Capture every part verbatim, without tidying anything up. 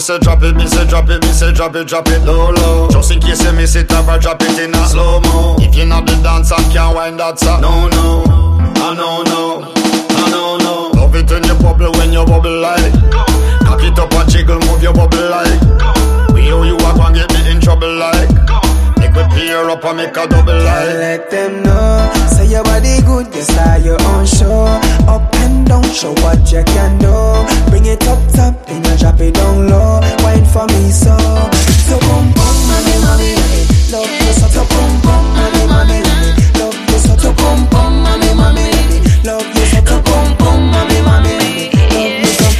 say drop it, me say drop it, me say drop it, drop it low low. Just in case you miss it, ever drop it in a slow mo. If you not the dance, I can't wind that song. No no, I no no, I no no. Love it when you bubble, when you bubble like. Cock it up and jiggle, move your bubble like. We know you are gonna get me in trouble like. Make me peer up and make a double like. Let them know, say your body good, you start your own show. Up and down, show what you can do. Bring it up top, then you drop it down low. Wine for me so. So boom boom, mommy mommy, love you so to boom boom, mommy mommy, love you so to boom boom, mommy mommy, love you so to boom boom, mommy mommy, love you so.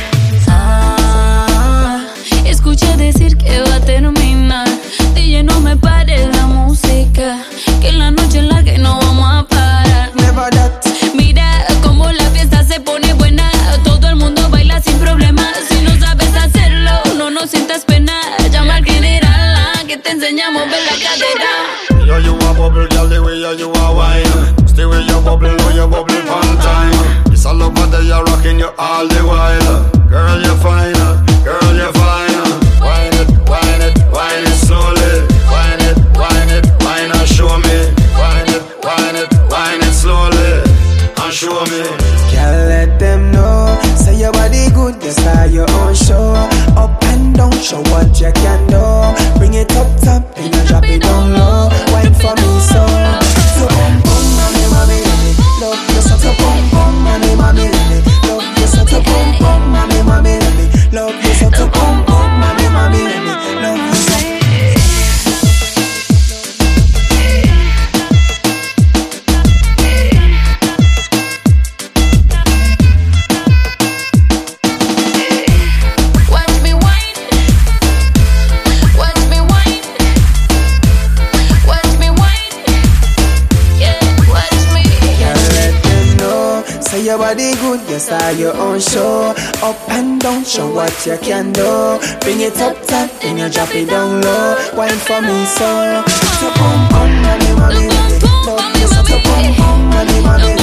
Ah, escuché decir que va a terminar. D J, no me pares la música, que la noche es larga y no vamos a parar. Never that. Mira cómo la fiesta se pone buena. Todo el mundo baila sin problema. Si no sabes hacerlo, no nos sientas pena. Llama al general, que te enseñamos a ver la cadera. Yo, you a bubble, girl, the way you, you a wine. Stay with your bubble, or your bubble one time. It's all over there, you're rocking you all the while. Girl, you're fine, girl, you're fine. Wine it, wine it, wine it slowly. Wine it, wine it, wine and show me. Wine it, wine it, wine it slowly and show me. Can't let them know, say your body good, you start your own show. Up and down, show what you can do. Bring it up top, then you drop it down low. Wine for me so. So boom boom, mommy mommy, love you so to boom boom, mommy mommy, love you so to boom boom, mommy mommy, love you so to boom boom, mommy mommy, love you so. Watch me wine, watch me wine, watch me wine, yeah, watch me. Can't let them know, say your body good, you start your own show. Up and down, show what you can do. Bring it up top, then you drop it down low. Wine for me so. So boom boom, mommy mommy, love you so to boom boom, mommy mommy.